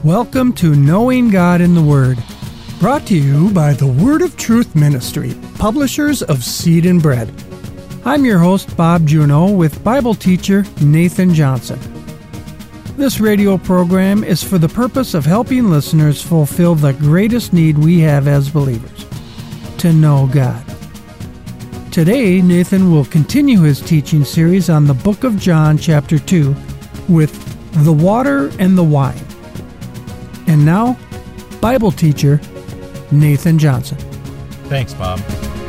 Welcome to Knowing God in the Word, brought to you by the Word of Truth Ministry, publishers of Seed and Bread. I'm your host, Bob Juneau, with Bible teacher Nathan Johnson. This radio program is for the purpose of helping listeners fulfill the greatest need we have as believers, to know God. Today, Nathan will continue his teaching series on the book of John, chapter 2, with the water and the wine. And now, Bible teacher Nathan Johnson. Thanks, Bob.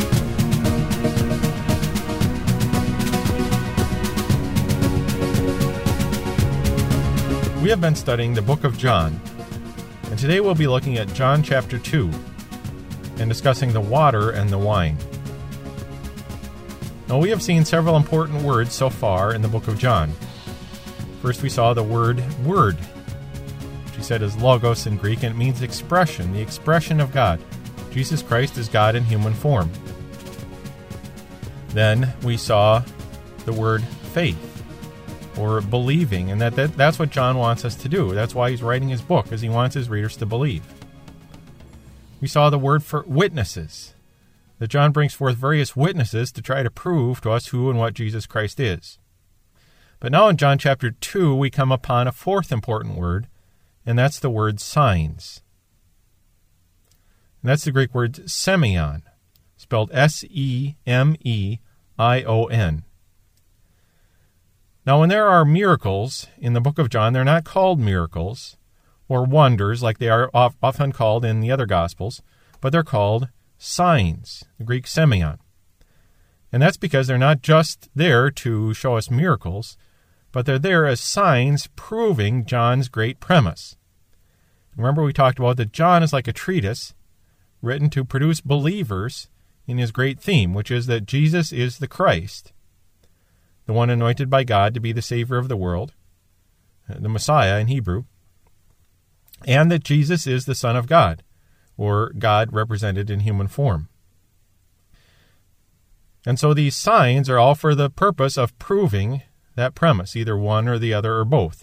We have been studying the book of John, and today we'll be looking at John chapter 2 and discussing the water and the wine. Now, we have seen several important words so far in the book of John. First, we saw the word, which he said is logos in Greek, and it means expression, the expression of God. Jesus Christ is God in human form. Then we saw the word faith, or believing, and that's what John wants us to do. That's why he's writing his book, because he wants his readers to believe. We saw the word for witnesses, that John brings forth various witnesses to try to prove to us who and what Jesus Christ is. But now in John chapter 2, we come upon a fourth important word, and that's the word signs. And that's the Greek word semeion, spelled S-E-M-E-I-O-N. Now, when there are miracles in the book of John, they're not called miracles or wonders like they are often called in the other Gospels, but they're called signs, the Greek semeion. And that's because they're not just there to show us miracles, but they're there as signs proving John's great premise. Remember, we talked about that John is like a treatise written to produce believers in his great theme, which is that Jesus is the Christ, the one anointed by God to be the Savior of the world, the Messiah in Hebrew, and that Jesus is the Son of God, or God represented in human form. And so these signs are all for the purpose of proving that premise, either one or the other or both.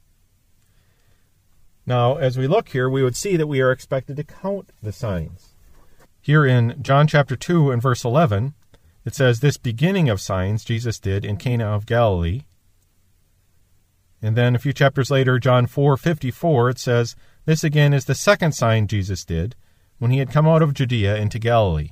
Now, as we look here, we would see that we are expected to count the signs. Here in John chapter 2 and verse 11, it says, "This beginning of signs Jesus did in Cana of Galilee." And then a few chapters later, John 4:54, it says, "This again is the second sign Jesus did when he had come out of Judea into Galilee."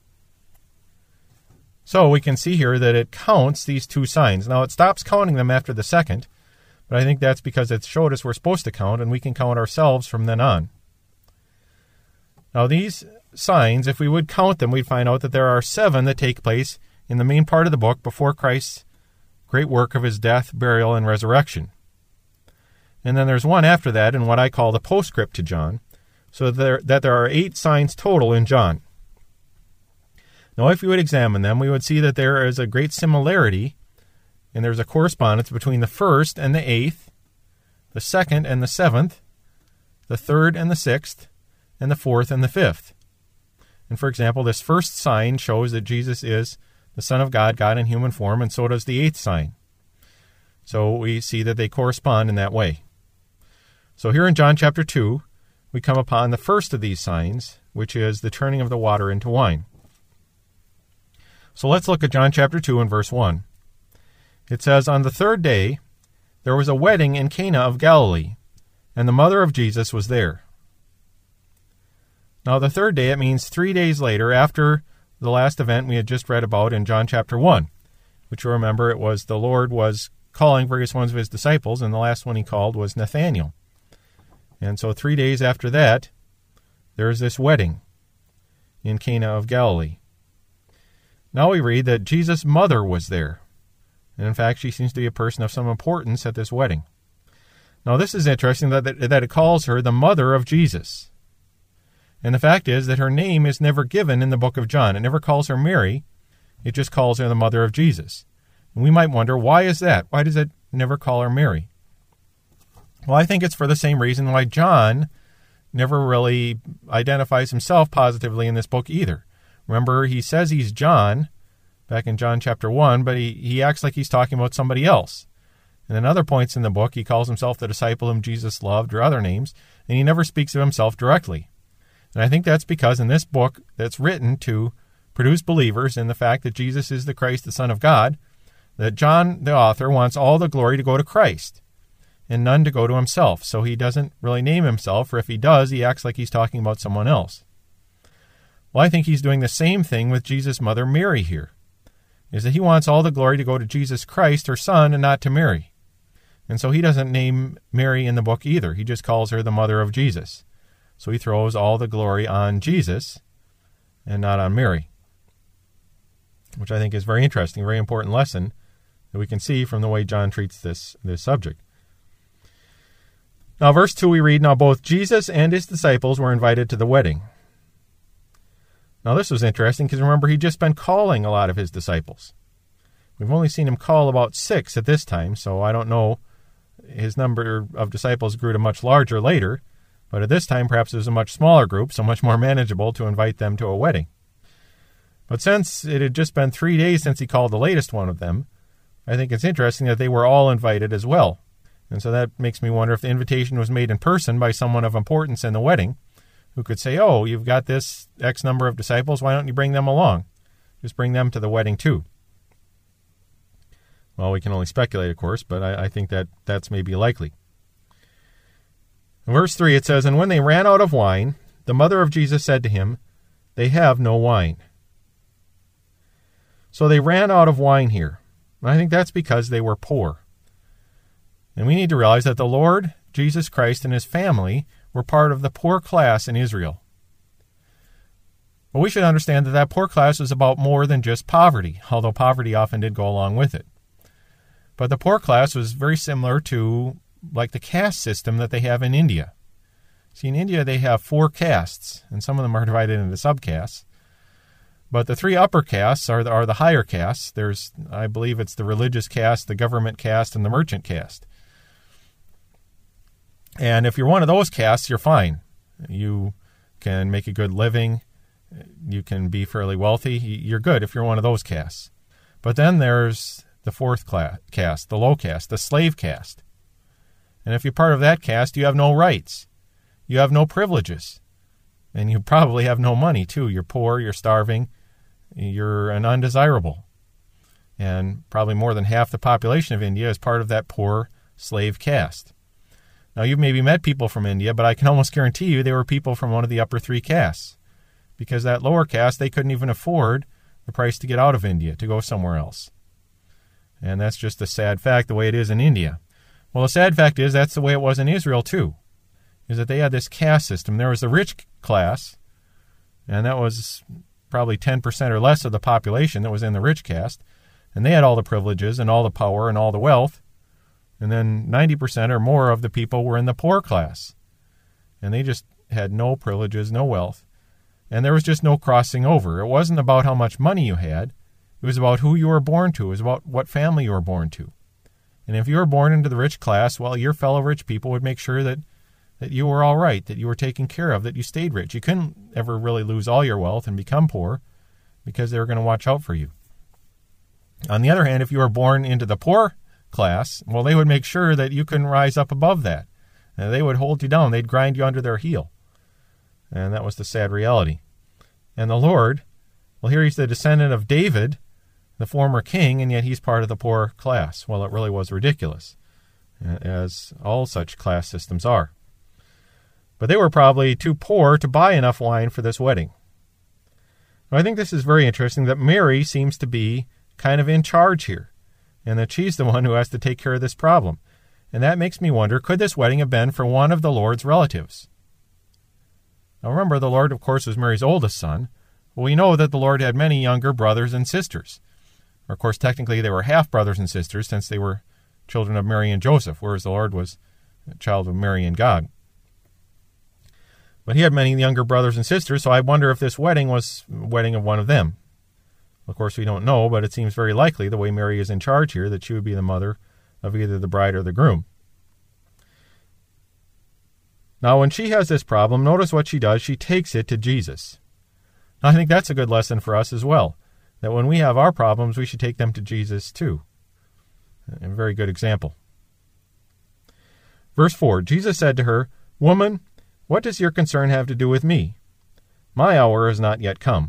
So we can see here that it counts these two signs. Now, it stops counting them after the second, but I think that's because it showed us we're supposed to count, and we can count ourselves from then on. Now, these signs, if we would count them, we'd find out that there are 7 that take place in the main part of the book before Christ's great work of his death, burial, and resurrection. And then there's one after that in what I call the postscript to John, so that there are 8 signs total in John. Now, if we would examine them, we would see that there is a great similarity, and there's a correspondence between the first and the 8th, the second and the 7th, the 3rd and the 6th, and the 4th and the 5th. And for example, this first sign shows that Jesus is the Son of God, God in human form, and so does the 8th sign. So we see that they correspond in that way. So here in John chapter 2, we come upon the first of these signs, which is the turning of the water into wine. So let's look at John chapter 2 and verse 1. It says, "On the 3rd day, there was a wedding in Cana of Galilee, and the mother of Jesus was there." Now, the 3rd day, it means 3 days later after the last event we had just read about in John chapter 1, which you remember it was the Lord was calling various ones of his disciples, and the last one he called was Nathanael. And so 3 days after that, there's this wedding in Cana of Galilee. Now we read that Jesus' mother was there. And in fact, she seems to be a person of some importance at this wedding. Now this is interesting that it calls her the mother of Jesus. And the fact is that her name is never given in the book of John. It never calls her Mary. It just calls her the mother of Jesus. And we might wonder, why is that? Why does it never call her Mary? Well, I think it's for the same reason why John never really identifies himself positively in this book either. Remember, he says he's John back in John chapter 1, but he acts like he's talking about somebody else. And in other points in the book, he calls himself the disciple whom Jesus loved, or other names, and he never speaks of himself directly. And I think that's because in this book that's written to produce believers in the fact that Jesus is the Christ, the Son of God, that John, the author, wants all the glory to go to Christ and none to go to himself. So he doesn't really name himself, or if he does, he acts like he's talking about someone else. Well, I think he's doing the same thing with Jesus' mother Mary here, is that he wants all the glory to go to Jesus Christ, her son, and not to Mary. And so he doesn't name Mary in the book either. He just calls her the mother of Jesus. So he throws all the glory on Jesus and not on Mary, which I think is very interesting, a very important lesson that we can see from the way John treats this subject. Now, verse 2 we read, "Now both Jesus and his disciples were invited to the wedding." Now this was interesting because remember, he'd just been calling a lot of his disciples. We've only seen him call about 6 at this time, so I don't know. His number of disciples grew to much larger later, but at this time perhaps it was a much smaller group, so much more manageable to invite them to a wedding. But since it had just been 3 days since he called the latest one of them, I think it's interesting that they were all invited as well. And so that makes me wonder if the invitation was made in person by someone of importance in the wedding, who could say, "Oh, you've got this X number of disciples, why don't you bring them along? Just bring them to the wedding too." Well, we can only speculate, of course, but I think that's maybe likely. In verse 3 it says, "And when they ran out of wine, the mother of Jesus said to him, 'They have no wine.'" So they ran out of wine here. And I think that's because they were poor. And we need to realize that the Lord Jesus Christ and his family were part of the poor class in Israel. But we should understand that that poor class was about more than just poverty, although poverty often did go along with it. But the poor class was very similar to like the caste system that they have in India. See, in India they have 4 castes, and some of them are divided into subcastes. But the 3 upper castes are the higher castes. There's, I believe it's the religious caste, the government caste, and the merchant caste. And if you're one of those castes, you're fine. You can make a good living. You can be fairly wealthy. You're good if you're one of those castes. But then there's the 4th caste, the low caste, the slave caste. And if you're part of that caste, you have no rights. You have no privileges. And you probably have no money, too. You're poor, you're starving, you're an undesirable. And probably more than half the population of India is part of that poor slave caste. Now, you've maybe met people from India, but I can almost guarantee you they were people from one of the upper 3 castes. Because that lower caste, they couldn't even afford the price to get out of India, to go somewhere else. And that's just a sad fact, the way it is in India. Well, the sad fact is that's the way it was in Israel, too, is that they had this caste system. There was the rich class, and that was probably 10% or less of the population that was in the rich caste, and they had all the privileges and all the power and all the wealth. And then 90% or more of the people were in the poor class, and they just had no privileges, no wealth, and there was just no crossing over. It wasn't about how much money you had. It was about who you were born to. It was about what family you were born to. And if you were born into the rich class, well, your fellow rich people would make sure that you were all right, that you were taken care of, that you stayed rich. You couldn't ever really lose all your wealth and become poor because they were going to watch out for you. On the other hand, if you were born into the poor class, well, they would make sure that you couldn't rise up above that. And they would hold you down. They'd grind you under their heel. And that was the sad reality. And the Lord, well, here he's the descendant of David, the former king, and yet he's part of the poor class. Well, it really was ridiculous, as all such class systems are. But they were probably too poor to buy enough wine for this wedding. Now, I think this is very interesting that Mary seems to be kind of in charge here, and that she's the one who has to take care of this problem. And that makes me wonder, could this wedding have been for one of the Lord's relatives? Now remember, the Lord, of course, was Mary's oldest son. Well, we know that the Lord had many younger brothers and sisters. Of course, technically they were half brothers and sisters since they were children of Mary and Joseph, whereas the Lord was a child of Mary and God. But he had many younger brothers and sisters, so I wonder if this wedding was a wedding of one of them. Of course, we don't know, but it seems very likely, the way Mary is in charge here, that she would be the mother of either the bride or the groom. Now, when she has this problem, notice what she does. She takes it to Jesus. Now, I think that's a good lesson for us as well, that when we have our problems, we should take them to Jesus too. A very good example. Verse 4, Jesus said to her, "Woman, what does your concern have to do with me? My hour has not yet come."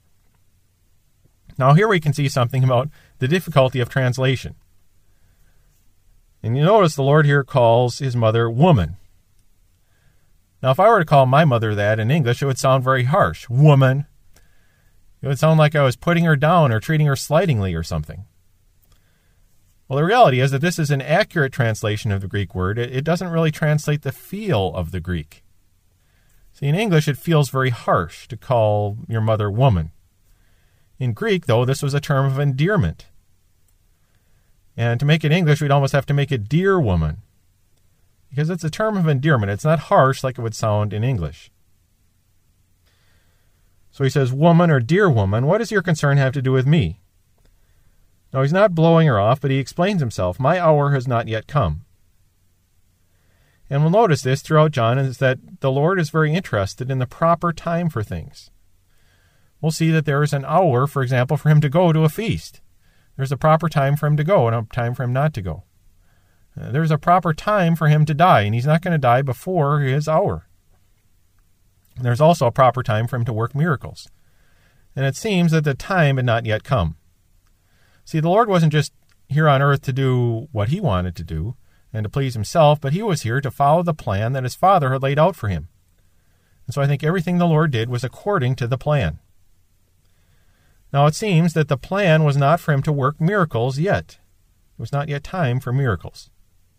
Now here we can see something about the difficulty of translation. And you notice the Lord here calls his mother woman. Now if I were to call my mother that in English, it would sound very harsh. Woman. It would sound like I was putting her down or treating her slightingly or something. Well, the reality is that this is an accurate translation of the Greek word. It doesn't really translate the feel of the Greek. See, in English, it feels very harsh to call your mother woman. In Greek, though, this was a term of endearment. And to make it English, we'd almost have to make it dear woman, because it's a term of endearment. It's not harsh like it would sound in English. So he says, "Woman," or "dear woman, what does your concern have to do with me?" Now, he's not blowing her off, but he explains himself. My hour has not yet come. And we'll notice this throughout John, is that the Lord is very interested in the proper time for things. We'll see that there is an hour, for example, for him to go to a feast. There's a proper time for him to go and a time for him not to go. There's a proper time for him to die, and he's not going to die before his hour. There's also a proper time for him to work miracles. And it seems that the time had not yet come. See, the Lord wasn't just here on earth to do what he wanted to do and to please himself, but he was here to follow the plan that his Father had laid out for him. And so I think everything the Lord did was according to the plan. Now it seems that the plan was not for him to work miracles yet. It was not yet time for miracles.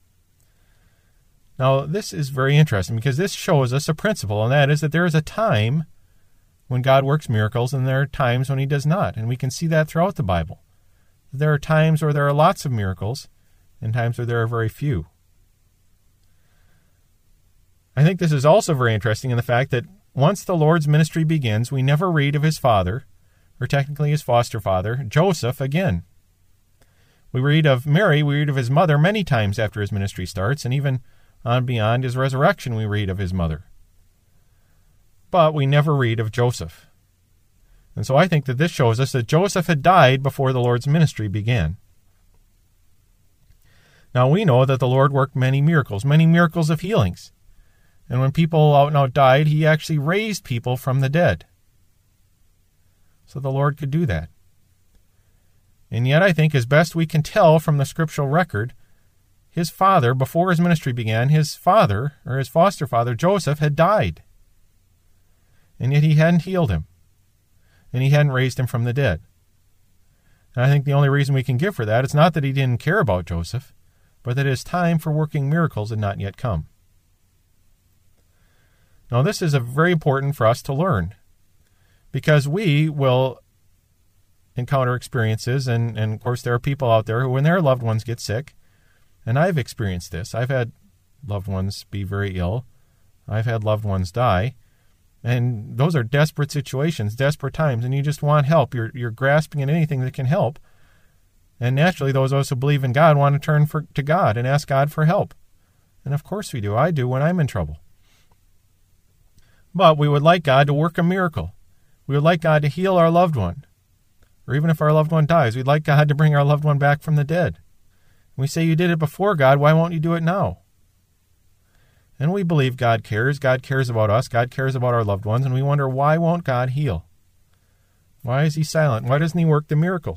Now this is very interesting because this shows us a principle, and that is that there is a time when God works miracles and there are times when he does not. And we can see that throughout the Bible. There are times where there are lots of miracles and times where there are very few. I think this is also very interesting in the fact that once the Lord's ministry begins, we never read of his father, or technically his foster father, Joseph, again. We read of Mary, we read of his mother many times after his ministry starts, and even on beyond his resurrection we read of his mother. But we never read of Joseph. And so I think that this shows us that Joseph had died before the Lord's ministry began. Now we know that the Lord worked many miracles of healings. And when people out and out died, he actually raised people from the dead. So the Lord could do that. And yet I think, as best we can tell from the scriptural record, his father, before his ministry began, his father, or his foster father, Joseph, had died. And yet he hadn't healed him. And he hadn't raised him from the dead. And I think the only reason we can give for that is not that he didn't care about Joseph, but that his time for working miracles had not yet come. Now this is very important for us to learn, because we will encounter experiences, and of course there are people out there who, when their loved ones get sick, and I've experienced this. I've had loved ones be very ill. I've had loved ones die. And those are desperate situations, desperate times, and you just want help. You're grasping at anything that can help. And naturally, those of us who believe in God want to turn to God and ask God for help. And of course we do. I do when I'm in trouble. But we would like God to work a miracle. We would like God to heal our loved one. Or even if our loved one dies, we'd like God to bring our loved one back from the dead. We say, you did it before, God. Why won't you do it now? And we believe God cares. God cares about us. God cares about our loved ones. And we wonder, why won't God heal? Why is he silent? Why doesn't he work the miracle?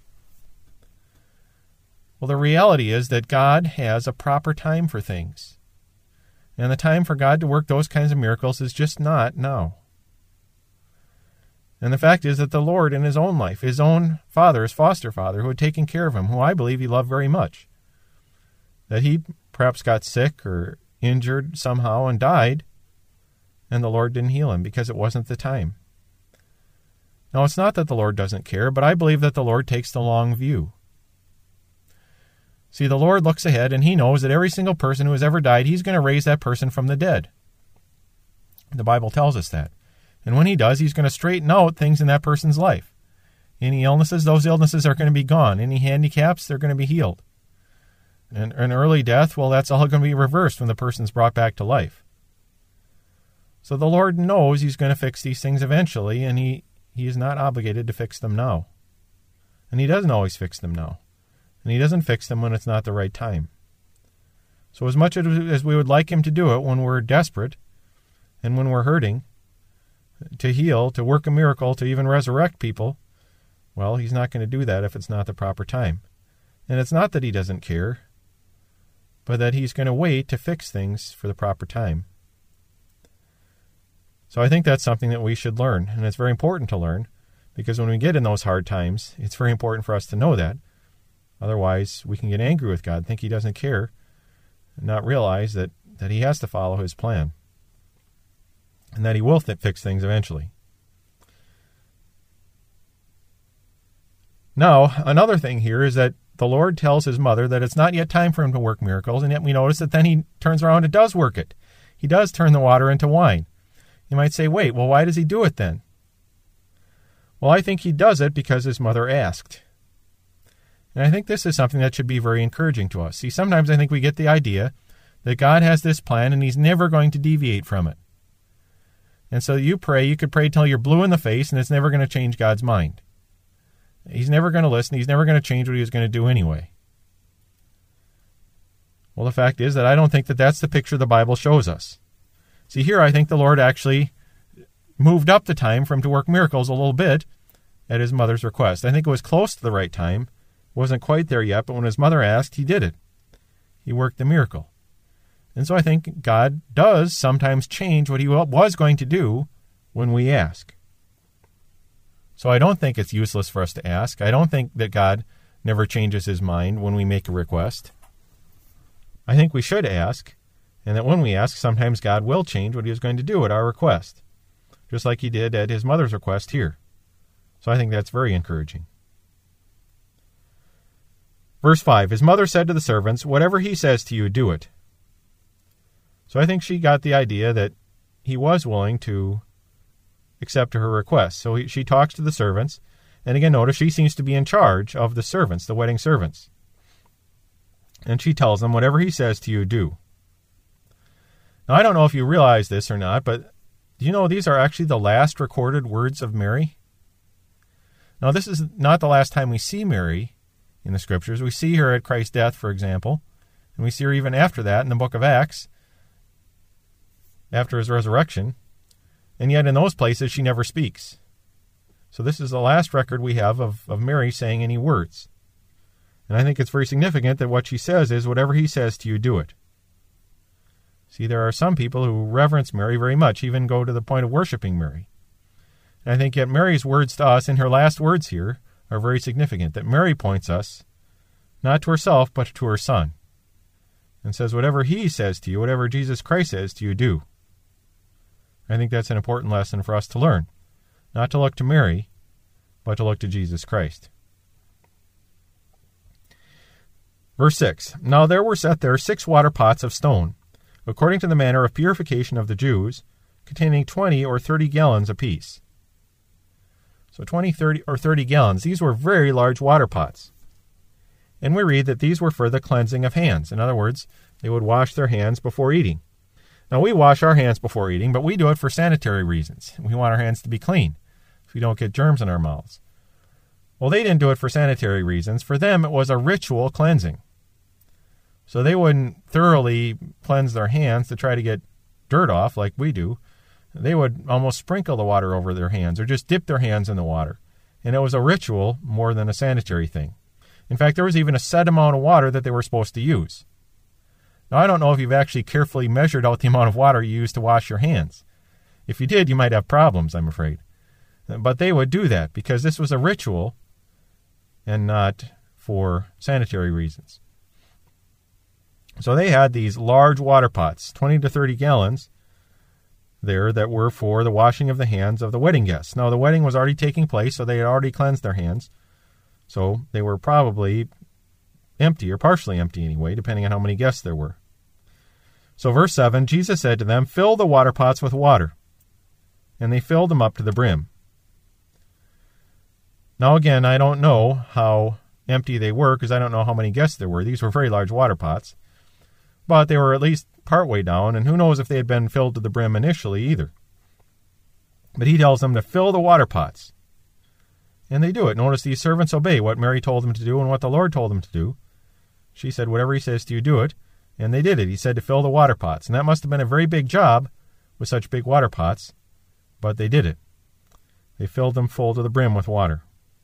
Well, the reality is that God has a proper time for things. And the time for God to work those kinds of miracles is just not now. And the fact is that the Lord in his own life, his own father, his foster father, who had taken care of him, who I believe he loved very much, that he perhaps got sick or injured somehow and died, and the Lord didn't heal him because it wasn't the time. Now, it's not that the Lord doesn't care, but I believe that the Lord takes the long view. See, the Lord looks ahead, and he knows that every single person who has ever died, he's going to raise that person from the dead. The Bible tells us that. And when he does, he's going to straighten out things in that person's life. Any illnesses, those illnesses are going to be gone. Any handicaps, they're going to be healed. And an early death, well, that's all going to be reversed when the person's brought back to life. So the Lord knows he's going to fix these things eventually, and he is not obligated to fix them now. And he doesn't always fix them now. And he doesn't fix them when it's not the right time. So as much as we would like him to do it when we're desperate and when we're hurting, to heal, to work a miracle, to even resurrect people, well, he's not going to do that if it's not the proper time. And it's not that he doesn't care, but that he's going to wait to fix things for the proper time. So I think that's something that we should learn, and it's very important to learn, because when we get in those hard times, it's very important for us to know that. Otherwise, we can get angry with God, think he doesn't care, and not realize that he has to follow his plan, and that he will fix things eventually. Now, another thing here is that the Lord tells his mother that it's not yet time for him to work miracles, and yet we notice that then he turns around and does work it. He does turn the water into wine. You might say, wait, well, why does he do it then? Well, I think he does it because his mother asked. And I think this is something that should be very encouraging to us. See, sometimes I think we get the idea that God has this plan and he's never going to deviate from it. And so you could pray till you're blue in the face, and it's never going to change God's mind. He's never going to listen. He's never going to change what he was going to do anyway. Well, the fact is that I don't think that that's the picture the Bible shows us. See, here I think the Lord actually moved up the time for him to work miracles a little bit at his mother's request. I think it was close to the right time. It wasn't quite there yet, but when his mother asked, he did it. He worked the miracle. And so I think God does sometimes change what he was going to do when we ask. So I don't think it's useless for us to ask. I don't think that God never changes his mind when we make a request. I think we should ask, and that when we ask, sometimes God will change what he was going to do at our request, just like he did at his mother's request here. So I think that's very encouraging. Verse 5, his mother said to the servants, whatever he says to you, do it. So I think she got the idea that he was willing to accept her request. So she talks to the servants, and again, notice she seems to be in charge of the servants, the wedding servants. And she tells them, whatever he says to you, do. Now, I don't know if you realize this or not, but do you know these are actually the last recorded words of Mary? Now, this is not the last time we see Mary in the Scriptures. We see her at Christ's death, for example, and we see her even after that in the book of Acts, after his resurrection. And yet in those places she never speaks. So this is the last record we have of Mary saying any words. And I think it's very significant that what she says is, whatever he says to you, do it. See, there are some people who reverence Mary very much, even go to the point of worshiping Mary. And I think yet Mary's words to us, in her last words here, are very significant, that Mary points us not to herself, but to her Son, and says, whatever he says to you, whatever Jesus Christ says to you, do. I think that's an important lesson for us to learn. Not to look to Mary, but to look to Jesus Christ. Verse 6, now there were set there 6 water pots of stone, according to the manner of purification of the Jews, containing 20 or 30 gallons apiece. So 20, 30, or 30 gallons. These were very large water pots. And we read that these were for the cleansing of hands. In other words, they would wash their hands before eating. Now, we wash our hands before eating, but we do it for sanitary reasons. We want our hands to be clean so we don't get germs in our mouths. Well, they didn't do it for sanitary reasons. For them, it was a ritual cleansing. So they wouldn't thoroughly cleanse their hands to try to get dirt off like we do. They would almost sprinkle the water over their hands or just dip their hands in the water. And it was a ritual more than a sanitary thing. In fact, there was even a set amount of water that they were supposed to use. Now, I don't know if you've actually carefully measured out the amount of water you use to wash your hands. If you did, you might have problems, I'm afraid. But they would do that because this was a ritual and not for sanitary reasons. So they had these large water pots, 20 to 30 gallons there, that were for the washing of the hands of the wedding guests. Now, the wedding was already taking place, so they had already cleansed their hands. So they were probably empty, or partially empty anyway, depending on how many guests there were. So verse 7, Jesus said to them, fill the water pots with water. And they filled them up to the brim. Now again, I don't know how empty they were, because I don't know how many guests there were. These were very large water pots. But they were at least partway down, and who knows if they had been filled to the brim initially either. But he tells them to fill the water pots. And they do it. Notice these servants obey what Mary told them to do and what the Lord told them to do. She said, whatever he says to you, do it. And they did it. He said to fill the water pots. And that must have been a very big job with such big water pots, but they did it. They filled them full to the brim with water.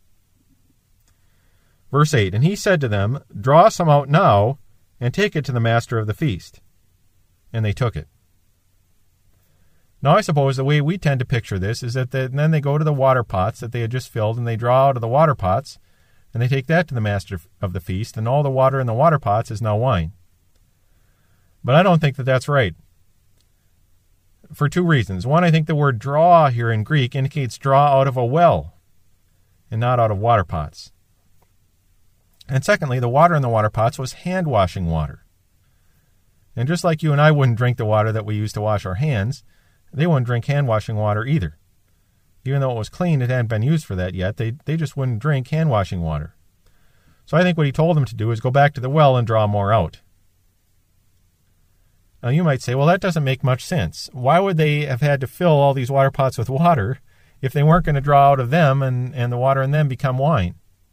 Verse 8, and he said to them, draw some out now, and take it to the master of the feast. And they took it. Now I suppose the way we tend to picture this is that then they go to the water pots that they had just filled, and they draw out of the water pots, and they take that to the master of the feast, and all the water in the water pots is now wine. But I don't think that that's right, for two reasons. One, I think the word draw here in Greek indicates draw out of a well and not out of water pots. And secondly, the water in the water pots was hand-washing water. And just like you and I wouldn't drink the water that we use to wash our hands, they wouldn't drink hand-washing water either. Even though it was clean, it hadn't been used for that yet. They just wouldn't drink hand-washing water. So I think what he told them to do is go back to the well and draw more out. Now you might say, well, that doesn't make much sense. Why would they have had to fill all these water pots with water if they weren't going to draw out of them and the water in them become wine?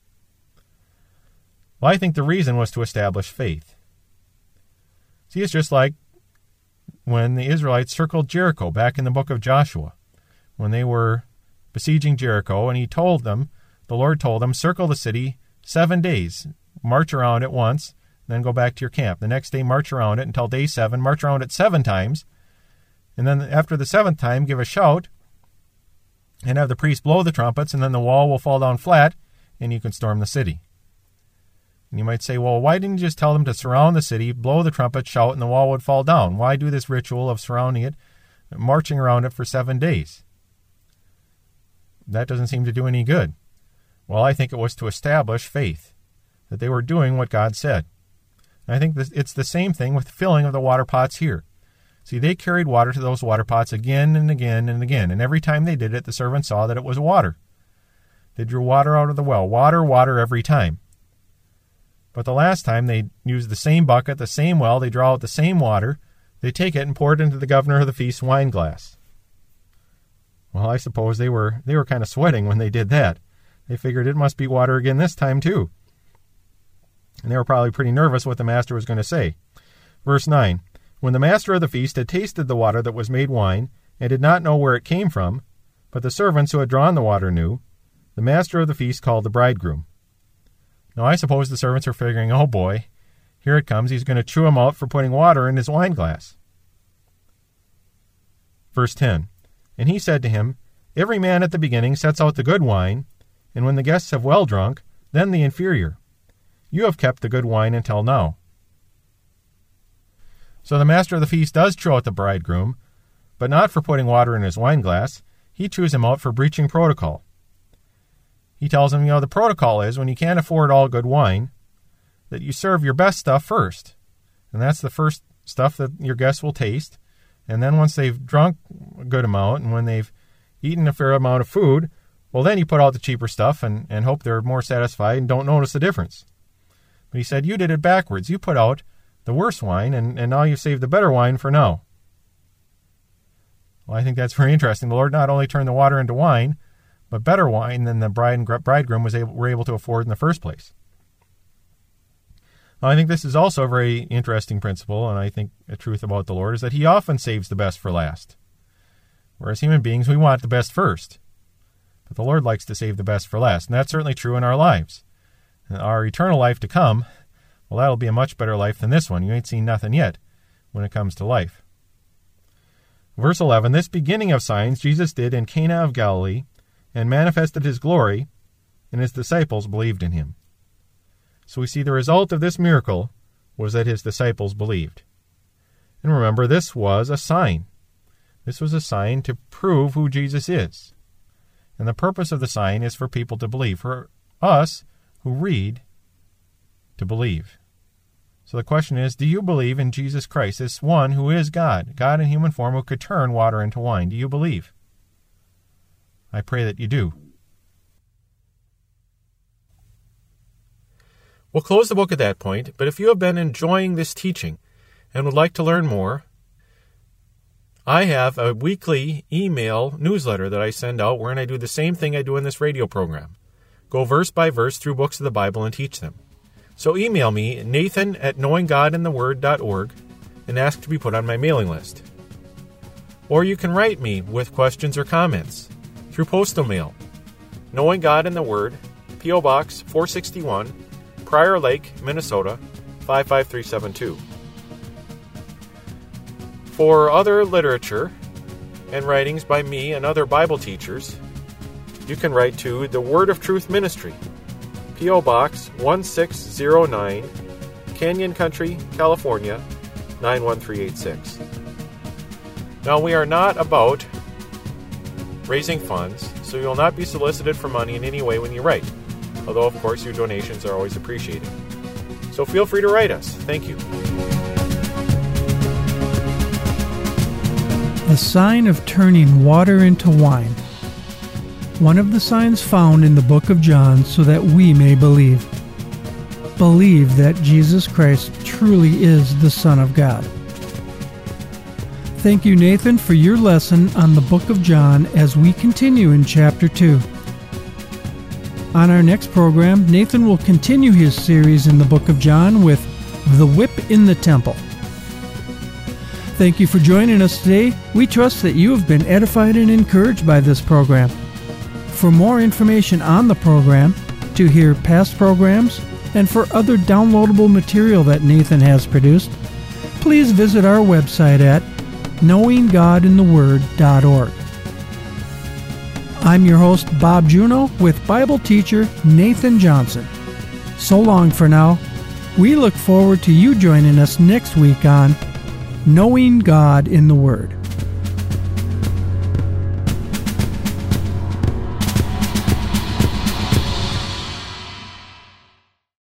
Well, I think the reason was to establish faith. See, it's just like when the Israelites circled Jericho back in the book of Joshua, when they were besieging Jericho, and the Lord told them, circle the city 7 days, march around it once, then go back to your camp. The next day, march around it until day 7. March around it 7 times. And then after the 7th time, give a shout and have the priest blow the trumpets, and then the wall will fall down flat, and you can storm the city. And you might say, well, why didn't you just tell them to surround the city, blow the trumpet, shout, and the wall would fall down? Why do this ritual of surrounding it, marching around it for 7 days? That doesn't seem to do any good. Well, I think it was to establish faith, that they were doing what God said. I think it's the same thing with the filling of the water pots here. See, they carried water to those water pots again and again and again, and every time they did it, the servant saw that it was water. They drew water out of the well, water every time. But the last time they used the same bucket, the same well, they draw out the same water, they take it and pour it into the governor of the feast's wine glass. Well, I suppose they were kind of sweating when they did that. They figured it must be water again this time too. And they were probably pretty nervous what the master was going to say. Verse 9, when the master of the feast had tasted the water that was made wine, and did not know where it came from, but the servants who had drawn the water knew, the master of the feast called the bridegroom. Now I suppose the servants are figuring, oh boy, here it comes, he's going to chew him out for putting water in his wine glass. Verse 10, and he said to him, every man at the beginning sets out the good wine, and when the guests have well drunk, then the inferior. You have kept the good wine until now. So the master of the feast does chew out the bridegroom, but not for putting water in his wine glass. He chews him out for breaching protocol. He tells him, the protocol is when you can't afford all good wine, that you serve your best stuff first. And that's the first stuff that your guests will taste. And then once they've drunk a good amount and when they've eaten a fair amount of food, well, then you put out the cheaper stuff and hope they're more satisfied and don't notice the difference. But he said, you did it backwards. You put out the worse wine, and now you've saved the better wine for now. Well, I think that's very interesting. The Lord not only turned the water into wine, but better wine than the bride and bridegroom were able to afford in the first place. Now, I think this is also a very interesting principle, and I think a truth about the Lord is that he often saves the best for last. Whereas human beings, we want the best first. But the Lord likes to save the best for last, and that's certainly true in our lives. And our eternal life to come, well, that'll be a much better life than this one. You ain't seen nothing yet when it comes to life. Verse 11, this beginning of signs Jesus did in Cana of Galilee, and manifested his glory, and his disciples believed in him. So we see the result of this miracle was that his disciples believed. And remember, this was a sign. This was a sign to prove who Jesus is. And the purpose of the sign is for people to believe, for us who read to believe. So the question is, do you believe in Jesus Christ, this one who is God, God in human form who could turn water into wine? Do you believe? I pray that you do. We'll close the book at that point, but if you have been enjoying this teaching and would like to learn more, I have a weekly email newsletter that I send out wherein I do the same thing I do in this radio program. Go verse by verse through books of the Bible and teach them. So email me, nathan@knowinggodintheword.org, and ask to be put on my mailing list. Or you can write me with questions or comments through postal mail. Knowing God in the Word, P.O. Box 461, Prior Lake, Minnesota 55372. For other literature and writings by me and other Bible teachers, you can write to the Word of Truth Ministry, P.O. Box 1609, Canyon Country, California 91386. Now, we are not about raising funds, so you will not be solicited for money in any way when you write, although, of course, your donations are always appreciated. So feel free to write us. Thank you. The sign of turning water into wine. One of the signs found in the book of John so that we may believe. Believe that Jesus Christ truly is the Son of God. Thank you, Nathan, for your lesson on the book of John as we continue in chapter 2. On our next program, Nathan will continue his series in the book of John with The Whip in the Temple. Thank you for joining us today. We trust that you have been edified and encouraged by this program. For more information on the program, to hear past programs, and for other downloadable material that Nathan has produced, please visit our website at knowinggodintheword.org. I'm your host, Bob Juneau, with Bible teacher Nathan Johnson. So long for now. We look forward to you joining us next week on Knowing God in the Word.